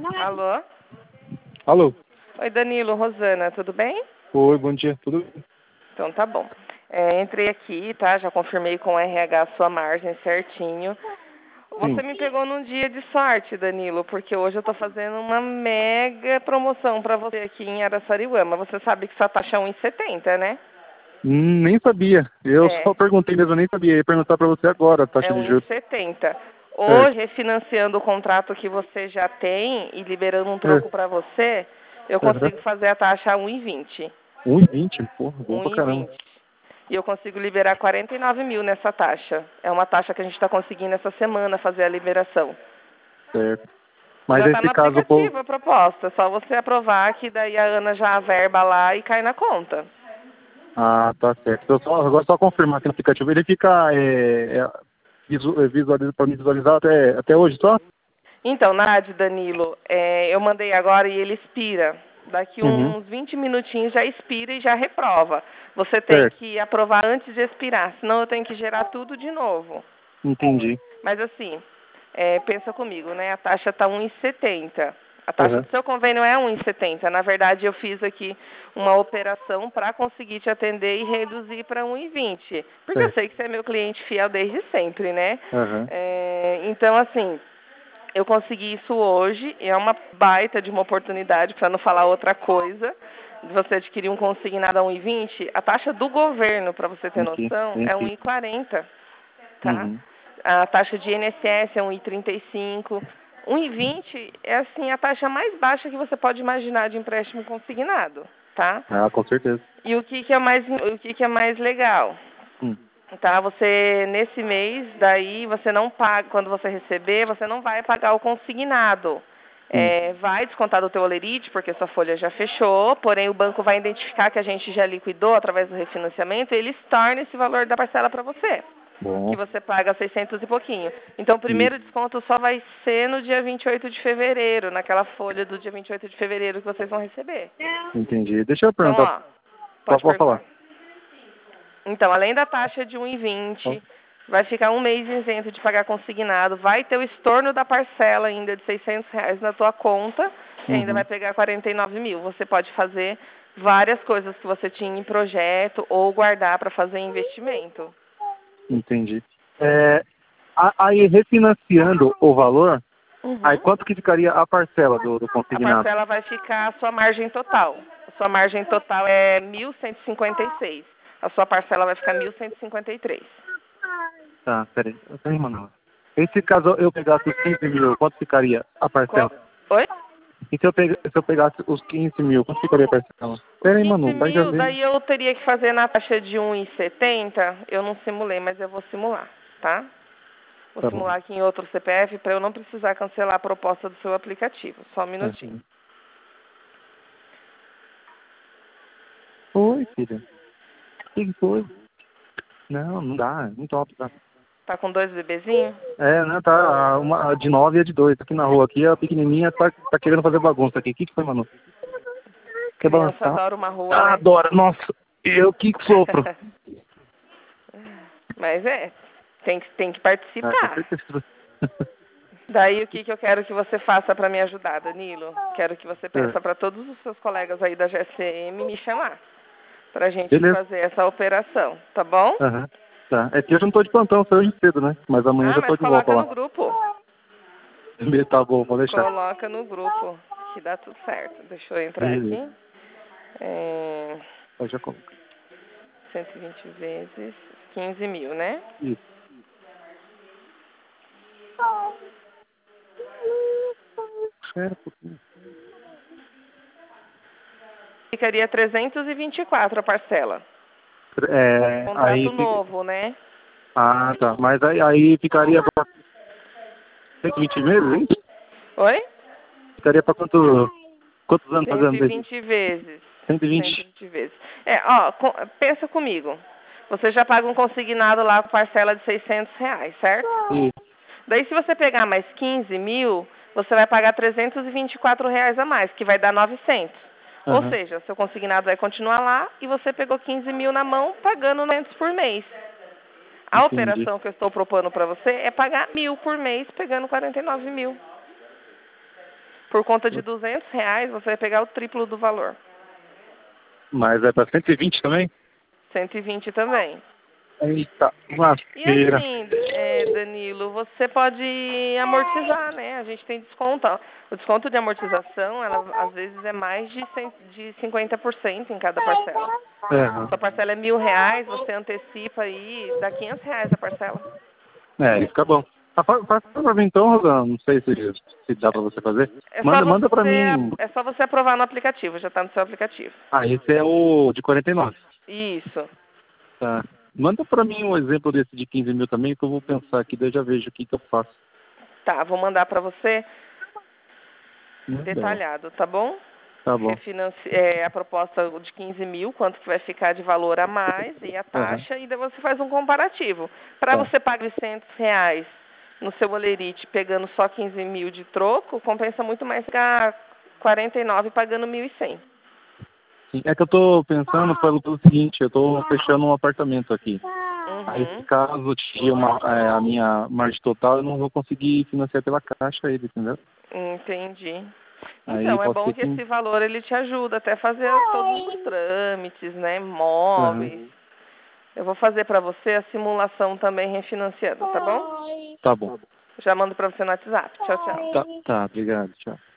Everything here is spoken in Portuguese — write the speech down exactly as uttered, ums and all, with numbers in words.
Alô? Alô? Oi, Danilo, Rosana, tudo bem? Oi, bom dia, tudo bem? Então tá bom. É, entrei aqui, tá? Já confirmei com o R H a sua margem certinho. Você Sim. me pegou num dia de sorte, Danilo, porque hoje eu tô fazendo uma mega promoção pra você aqui em Araçariuama. Você sabe que sua taxa é um e setenta, né? Hum, nem sabia. Eu É, só perguntei mesmo, eu nem sabia. Eu ia perguntar pra você agora a é taxa de um e juros. setenta. Certo. Hoje, refinanciando o contrato que você já tem e liberando um É. troco pra você, eu Uhum. consigo fazer a taxa a um e vinte. um e vinte, porra, bom um pra e caramba. vinte. E eu consigo liberar quarenta e nove mil nessa taxa. É uma taxa que a gente está conseguindo essa semana fazer a liberação. Certo. Mas Já está no esse caso, pô. aplicativo a proposta. É só você aprovar que daí a Ana já averba lá e cai na conta. Ah, tá certo. Eu só, agora só confirmar aqui no aplicativo. Ele fica é, é, visu, é, visualiza, pra me visualizar até, até hoje só? Então, Nádia, Danilo, é, eu mandei agora e ele expira. Daqui Uhum. uns vinte minutinhos já expira e já reprova. Você tem Certo. que aprovar antes de expirar, senão eu tenho que gerar tudo de novo. Entendi. Mas assim, é, pensa comigo, né? A taxa está um e setenta. A taxa Uhum. do seu convênio é um e setenta. Na verdade, eu fiz aqui uma operação para conseguir te atender e reduzir para um e vinte. Porque eu Certo. sei que você é meu cliente fiel desde sempre, né? Uhum. É, então, assim, eu consegui isso hoje. E é uma baita de uma oportunidade, para não falar outra coisa, de você adquirir um consignado a um e vinte. A taxa do governo, para você ter Aqui. noção, Tem é aqui. um e quarenta, tá? Uhum. A taxa de I N S S é um e trinta e cinco. um e vinte é assim a taxa mais baixa que você pode imaginar de empréstimo consignado, tá? Ah, com certeza. E o que, que é mais o que, que é mais legal? Hum. Tá, você nesse mês daí você não paga, quando você receber, você não vai pagar o consignado. Sim. É, vai descontar do teu olerite, porque sua folha já fechou, porém o banco vai identificar que a gente já liquidou através do refinanciamento e eles tornam esse valor da parcela para você, que Bom. você paga seiscentos e pouquinho. Então o primeiro Isso. desconto só vai ser no dia vinte e oito de fevereiro, naquela folha do dia vinte e oito de fevereiro que vocês vão receber. Entendi. Deixa eu Então, perguntar. ó, Pode, pode pode perguntar. falar. Então, além da taxa de um e Ó. vinte, vai ficar um mês isento de pagar consignado, vai ter o estorno da parcela ainda de seiscentos reais na tua conta e ainda vai Uhum. pegar quarenta e nove mil. Você pode fazer várias coisas que você tinha em projeto ou guardar para fazer investimento. Entendi. É, a- aí, refinanciando o valor, aí Uhum. quanto que ficaria a parcela do, do A consignado? parcela vai ficar a sua margem total. A sua margem total é mil cento e cinquenta e seis. A sua parcela vai ficar mil cento e cinquenta e três. Tá, peraí. Peraí, mano. E se caso eu pegasse os quinze mil, quanto ficaria a Co- parcela? Oi? E se eu, pega, se eu pegasse os quinze mil, quanto ficaria a parcela? Os Peraí, quinze Manu, vai já mil, ver. daí eu teria que fazer na taxa de um e setenta. Eu não simulei, mas eu vou simular, tá? Vou Tá bom. simular aqui em outro C P F para eu não precisar cancelar a proposta do seu aplicativo. Só um minutinho. Uhum. Oi, filha. O que que foi? Não, não dá, é muito alto, tá? Tá com dois bebezinhos? É, né, tá, uma, a de nove e a de dois, aqui na rua, aqui a pequenininha tá, tá querendo fazer bagunça aqui. O que que foi, Manu? Quer Criança balançar? adora uma rua, Ah, né? adora, nossa, eu que sopro. Mas é, tem que, tem que Ah, com participar. certeza. Daí o que, que eu quero que você faça para me ajudar, Danilo? Quero que você É, peça para todos os seus colegas aí da G S M me chamar, pra gente beleza. fazer essa operação, tá bom? Aham. Tá. É que hoje eu não tô de plantão, sou hoje cedo, né? Mas amanhã Ah, já tô mas de volta coloca no lá. grupo. Tá bom, vou deixar. Coloca no grupo que dá tudo certo. Deixa eu entrar Beleza. aqui. É, Eu já coloco. cento e vinte vezes quinze mil, né? Isso. Espera um pouquinho. Ficaria trezentos e vinte e quatro a parcela. É, aí Contrato fica... novo, né? Ah, tá. Mas aí, aí ficaria pra cento e vinte meses, hein? Oi? Ficaria pra quanto... quantos anos cento fazendo e isso? vinte vezes. cento e cento e vinte. vinte vezes. É, ó, co- pensa comigo. Você já paga um consignado lá com parcela de seiscentos reais, certo? Isso. Daí, se você pegar mais quinze mil, você vai pagar trezentos e vinte e quatro reais a mais, que vai dar novecentos. Ou Aham. seja, seu consignado vai continuar lá e você pegou quinze mil na mão, pagando novecentos por mês. A Entendi. operação que eu estou propondo para você é pagar mil por mês, pegando quarenta e nove mil. por conta de duzentos reais, você vai pegar o triplo do valor. Mas é para cento e vinte também? cento e vinte também. Eita, E lasqueira. assim, é, Danilo, você pode amortizar, né? A gente tem desconto. Ó. O desconto de amortização, ela às vezes é mais de, cem, de cinquenta por cento em cada parcela. É, Sua parcela é mil reais, você antecipa aí, dá quinhentos reais a parcela. é, isso fica bom. Ah, fa- Passa pra mim então, Rosana, não sei se, se dá pra você fazer. É só Manda, manda pra você, mim. é só você aprovar no aplicativo, já está no seu aplicativo. Ah, esse é o de quarenta e nove. Isso. Tá. Manda pra mim um exemplo desse de quinze mil também, que eu vou pensar aqui, daí eu já vejo o que, que eu faço. Tá, vou mandar para você Muito bem. detalhado, tá bom? Tá bom. Refinanci é, a proposta de quinze mil, quanto que vai ficar de valor a mais e a taxa, Uhum. e daí você faz um comparativo. Para Tá. você pagar novecentos reais no seu Olerite pegando só quinze mil de troco, compensa muito mais ficar quarenta e nove pagando mil e cem. Sim, é que eu tô pensando pelo, pelo seguinte, eu tô fechando um apartamento aqui. Aí, Uhum. caso tire uma, é, a minha margem total, eu não vou conseguir financiar pela caixa ele, entendeu? Entendi. Aí Então, é pode bom ser que que... esse valor ele te ajuda até a fazer todos os trâmites, né, móveis. Uhum. Eu vou fazer para você a simulação também refinanciando, tá bom? Tá bom. Já mando para você no WhatsApp. Tchau, tchau. Tá, tá, obrigado, tchau.